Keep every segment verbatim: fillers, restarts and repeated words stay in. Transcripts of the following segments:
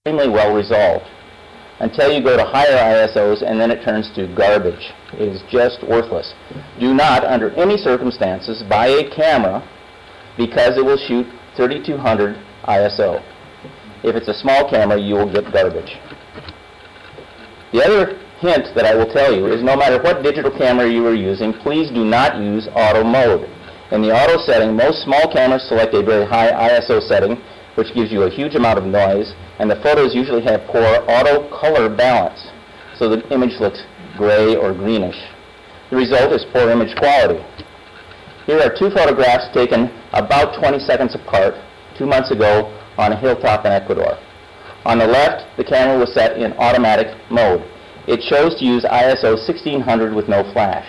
extremely well resolved until you go to higher I S Os, and then it turns to garbage. It is just worthless. Do not, under any circumstances, buy a camera because it will shoot thirty-two hundred I S O. If it's a small camera, you will get garbage. The other hint that I will tell you is no matter what digital camera you are using, please do not use auto mode. In the auto setting, most small cameras select a very high I S O setting, which gives you a huge amount of noise, and the photos usually have poor auto color balance, so the image looks gray or greenish. The result is poor image quality. Here are two photographs taken about twenty seconds apart two months ago on a hilltop in Ecuador. On the left, the camera was set in automatic mode. It chose to use I S O sixteen hundred with no flash.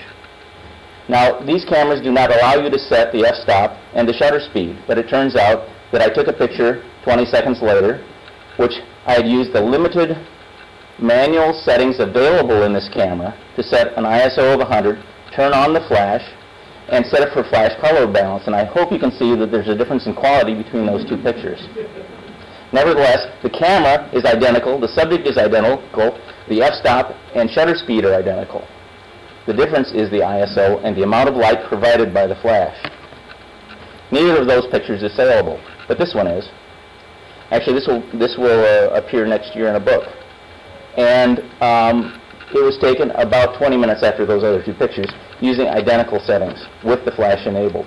Now, these cameras do not allow you to set the f-stop and the shutter speed, but it turns out that I took a picture twenty seconds later, which I had used the limited manual settings available in this camera to set an I S O of one hundred, turn on the flash, and set it for flash color balance. And I hope you can see that there's a difference in quality between those two pictures. Nevertheless, the camera is identical, the subject is identical, the f-stop and shutter speed are identical. The difference is the I S O and the amount of light provided by the flash. Neither of those pictures is saleable, but this one is. Actually, this will, this will uh, appear next year in a book. And um, it was taken about twenty minutes after those other two pictures using identical settings with the flash enabled.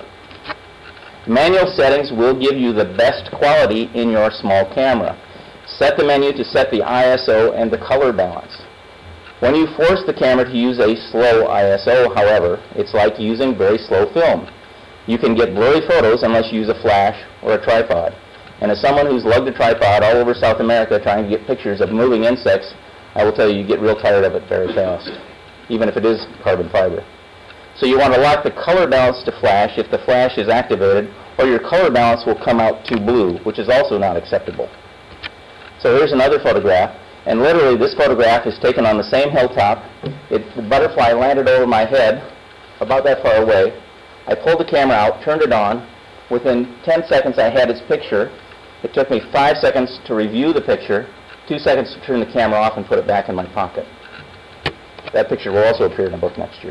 Manual settings will give you the best quality in your small camera. Set the menu to set the I S O and the color balance. When you force the camera to use a slow I S O, however, it's like using very slow film. You can get blurry photos unless you use a flash or a tripod. And as someone who's lugged a tripod all over South America trying to get pictures of moving insects, I will tell you, you get real tired of it very fast, even if it is carbon fiber. So you want to lock the color balance to flash if the flash is activated, or your color balance will come out too blue, which is also not acceptable. So here's another photograph, and literally this photograph is taken on the same hilltop. It, the butterfly landed over my head, about that far away. I pulled the camera out, turned it on. Within ten seconds I had its picture. It took me five seconds to review the picture, two seconds to turn the camera off and put it back in my pocket. That picture will also appear in a book next year.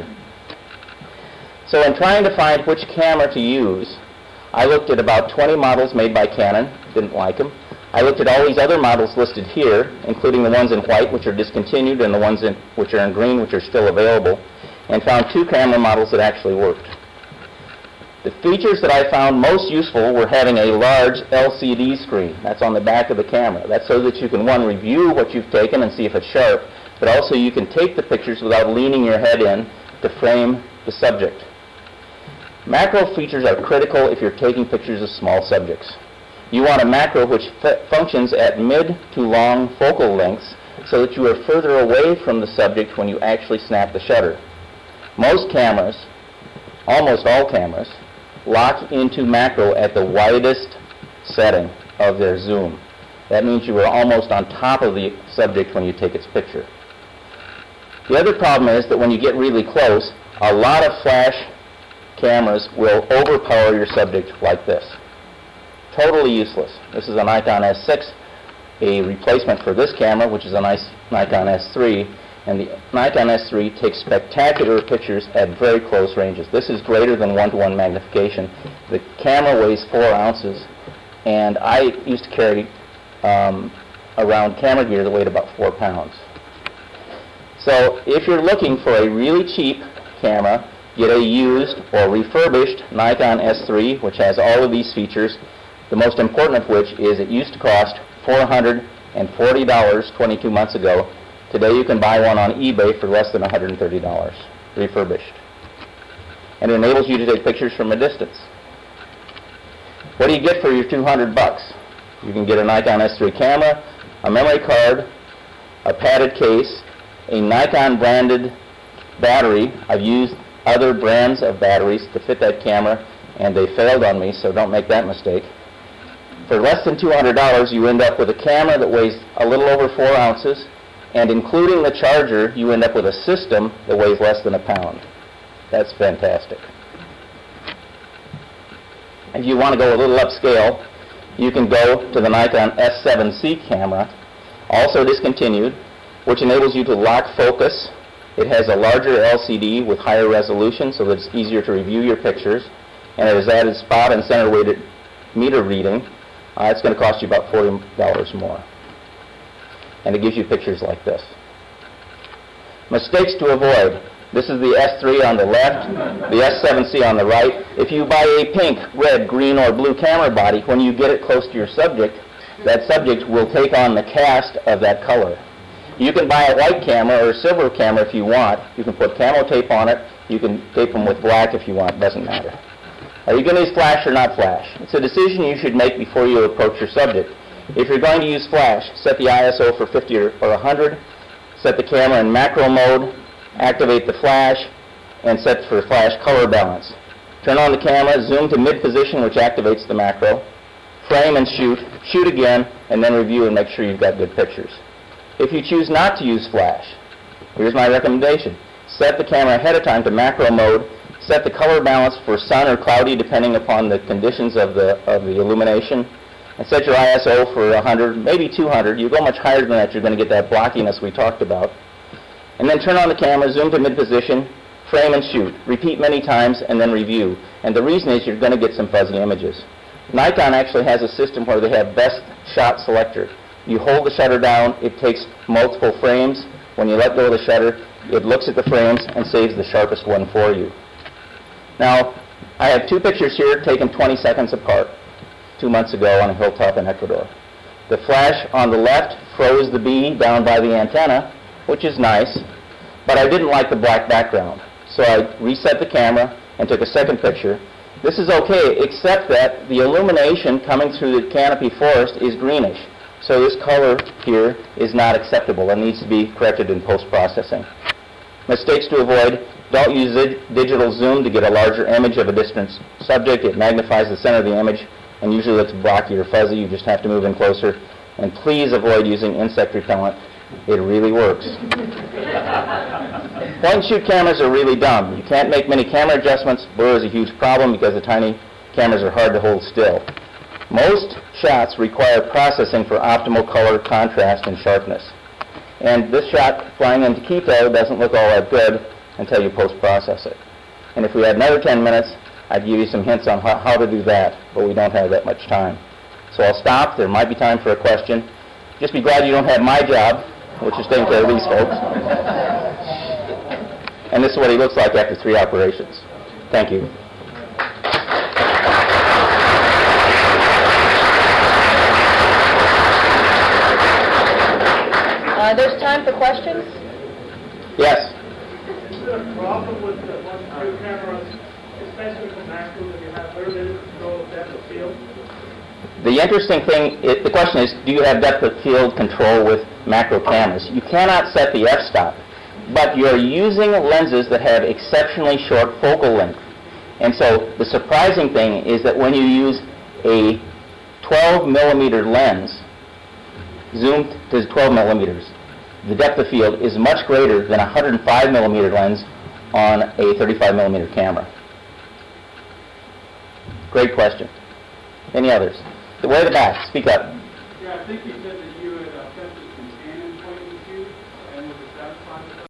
So in trying to find which camera to use, I looked at about twenty models made by Canon, didn't like them. I looked at all these other models listed here, including the ones in white, which are discontinued, and the ones in, which are in green, which are still available, and found two camera models that actually worked. The features that I found most useful were having a large L C D screen. That's on the back of the camera. That's so that you can, one, review what you've taken and see if it's sharp, but also you can take the pictures without leaning your head in to frame the subject. Macro features are critical if you're taking pictures of small subjects. You want a macro which functions at mid to long focal lengths so that you are further away from the subject when you actually snap the shutter. Most cameras, almost all cameras, lock into macro at the widest setting of their zoom. That means you are almost on top of the subject when you take its picture. The other problem is that when you get really close, a lot of flash cameras will overpower your subject like this. Totally useless. This is a Nikon S six, a replacement for this camera, which is a nice Nikon S three, and the Nikon S three takes spectacular pictures at very close ranges. This is greater than one-to-one magnification. The camera weighs four ounces, and I used to carry um, around camera gear that weighed about four pounds. So if you're looking for a really cheap camera, get a used or refurbished Nikon S three, which has all of these features, the most important of which is it used to cost four hundred forty dollars twenty-two months ago. Today you can buy one on eBay for less than one hundred thirty dollars, refurbished. And it enables you to take pictures from a distance. What do you get for your two hundred bucks? You can get a Nikon S three camera, a memory card, a padded case, a Nikon branded battery. I've used other brands of batteries to fit that camera, and they failed on me, so don't make that mistake. For less than two hundred dollars, you end up with a camera that weighs a little over four ounces, and including the charger, you end up with a system that weighs less than a pound. That's fantastic. If you want to go a little upscale, you can go to the Nikon S seven C camera. also discontinued, which enables you to lock focus. It has a larger L C D with higher resolution so that it's easier to review your pictures, and it has added spot and center weighted meter reading. Uh, it's going to cost you about forty dollars more. And it gives you pictures like this. Mistakes to avoid. This is the S three on the left, the S seven C on the right. If you buy a pink, red, green, or blue camera body, when you get it close to your subject, that subject will take on the cast of that color. You can buy a white camera or a silver camera if you want. You can put camo tape on it. You can tape them with black if you want. It doesn't matter. Are you going to use flash or not flash? It's a decision you should make before you approach your subject. If you're going to use flash, set the I S O for fifty or one hundred, set the camera in macro mode, activate the flash, and set for flash color balance. Turn on the camera, zoom to mid position, which activates the macro, frame and shoot, shoot again, and then review and make sure you've got good pictures. If you choose not to use flash, here's my recommendation. Set the camera ahead of time to macro mode, set the color balance for sun or cloudy depending upon the conditions of the, of the illumination, and set your I S O for one hundred, maybe two hundred. You go much higher than that, you're going to get that blockiness we talked about. And then turn on the camera, zoom to mid position, frame and shoot. Repeat many times and then review. And the reason is you're going to get some fuzzy images. Nikon actually has a system where they have best shot selector. You hold the shutter down, it takes multiple frames. When you let go of the shutter, it looks at the frames and saves the sharpest one for you. Now, I have two pictures here taken twenty seconds apart, two months ago on a hilltop in Ecuador. The flash on the left froze the bee down by the antenna, which is nice, but I didn't like the black background. So I reset the camera and took a second picture. This is okay, except that the illumination coming through the canopy forest is greenish. So this color here is not acceptable and needs to be corrected in post-processing. Mistakes to avoid. Don't use digital zoom to get a larger image of a distant subject. It magnifies the center of the image and usually looks blocky or fuzzy. You just have to move in closer. And please avoid using insect repellent. It really works. Point-and-shoot cameras are really dumb. You can't make many camera adjustments. Blur is a huge problem because the tiny cameras are hard to hold still. Most shots require processing for optimal color, contrast, and sharpness. And this shot flying into Quito doesn't look all that good until you post-process it. And if we had another ten minutes, I'd give you some hints on how, how to do that, but we don't have that much time. So I'll stop. There might be time for a question. Just be glad you don't have my job, which is taking care of these folks. And this is what he looks like after three operations. Thank you. Uh, there's time for questions? Yes? Is there a problem with the one-view cameras, especially for macro, that you have very little control of depth of field? The interesting thing, it, the question is, do you have depth of field control with macro cameras? You cannot set the f-stop, but you're using lenses that have exceptionally short focal length. And so the surprising thing is that when you use a twelve millimeter lens, zoomed to twelve millimeters, the depth of field is much greater than a one hundred five millimeter lens on a thirty-five millimeter camera. Great question. Any others? The way to the back. Speak up. Yeah, I think you said